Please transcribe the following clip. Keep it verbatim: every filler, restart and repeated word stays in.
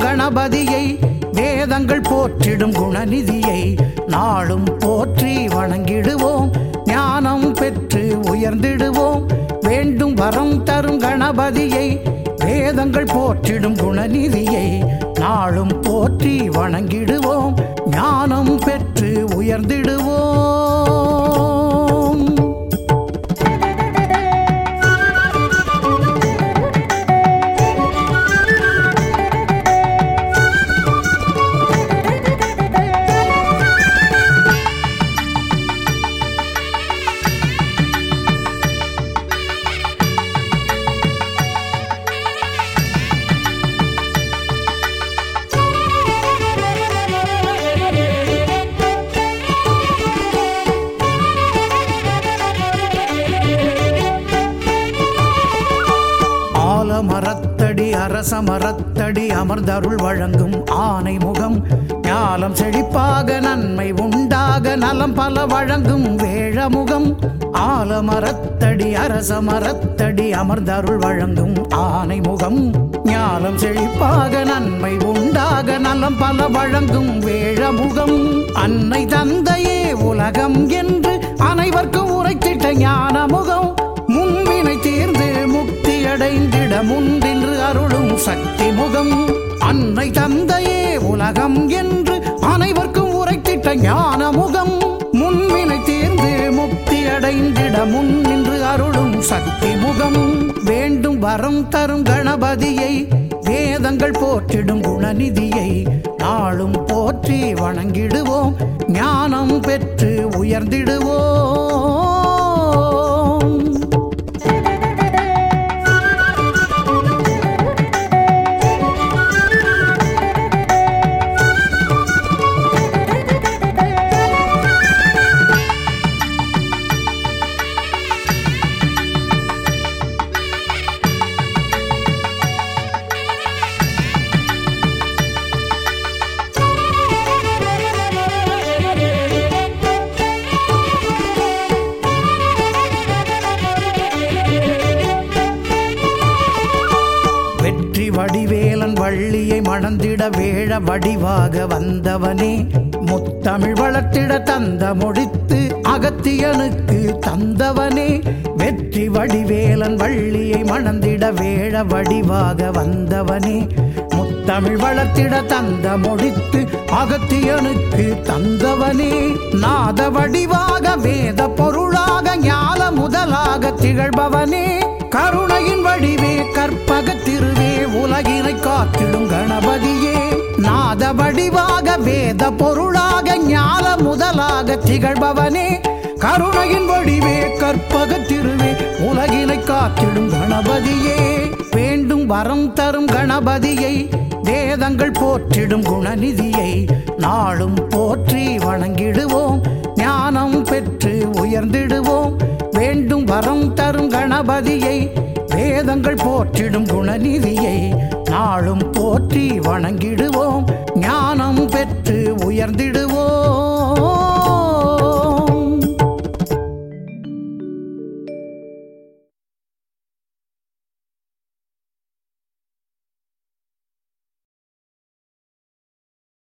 கணபதியை வேதங்கள் போற்றிடும் குணநிதியை நாளும் போற்றி வணங்கிடுவோம் ஞானம் பெற்று உயர்ந்திடுவோம் வேண்டும் வரம் தரும் கணபதியை வேதங்கள் போற்றிடும் குணநிதியை நாளும் போற்றி வணங்கிடுவோம் ஞானம் பெற்று உயர்ந்திடுவோம். மரத்தடி அரச மரத்தடி அமர்ந்தருள் வழங்கும் ஆனை முகம் ஞாலம் செழிப்பாக நன்மை உண்டாக நலம் பல வழங்கும் வேழமுகம் ஆலமரத்தடி அரச மரத்தடி அமர்ந்தருள் வழங்கும் ஆனை முகம் ஞாலம் செழிப்பாக நன்மை உண்டாக நலம் பல வழங்கும் வேழமுகம் அன்னை தந்தையே உலகம் என்று அனைவருக்கும் உரைத்திட்ட ஞான முகம் முன்வினை தீர்ந்து முக்தி அடைந்திட முன்னின்று அருளும் சக்தி முகம் அன்னை தந்தையே உலகம் என்று அனைவருக்கும் உரைத்திட்ட ஞான முகம் முன்வினை தீர்ந்து முக்தி அடைந்திட முன்னின்று அருளும் சக்தி முகம் வேண்டும் வரம் தரும் கணபதியை வேதங்கள் போற்றிடும் குணநிதியை நாளும் போற்றி வணங்கிடுவோம் ஞானம் பெற்று உயர்ந்திடுவோம். வெற்றி வடிவேலன் வள்ளியை மணந்திட வேழ வடிவாக வந்தவனே முத்தமிழ் வளர்த்திட தந்த முடித்து அகத்தியனுக்கு தந்தவனே வெற்றி வடிவேலன் வள்ளியை மணந்திட வேழ வடிவாக வந்தவனே முத்தமிழ் வளர்த்திட தந்த முடித்து அகத்தியனுக்கு தந்தவனே நாத வடிவாக வேத பொருளாக ஞான முதலாக திகழ்பவனே கருணையின் வடிவே கற்பக திருவே உலகினை காத்திடும் கணபதியே நாத வடிவாக வேத பொருளாக ஞான முதலாக திகழ்பவனே கருணையின் வடிவே கற்பக திருவே உலகினை காத்திடும் கணபதியே வேண்டும் வரம் தரும் கணபதியை வேதங்கள் போற்றிடும் குணநிதியை நாளும் போற்றி வணங்கிடுவோம் ஞானம் பெற்று உயர்ந்திடுவோம் வேண்டும் வரம் தரும் கணபதியை வேதங்கள் போற்றிடும் குணநிதியை நாளும் போற்றி வணங்கிடுவோம் ஞானம் பெற்று உயர்ந்திடுவோம்.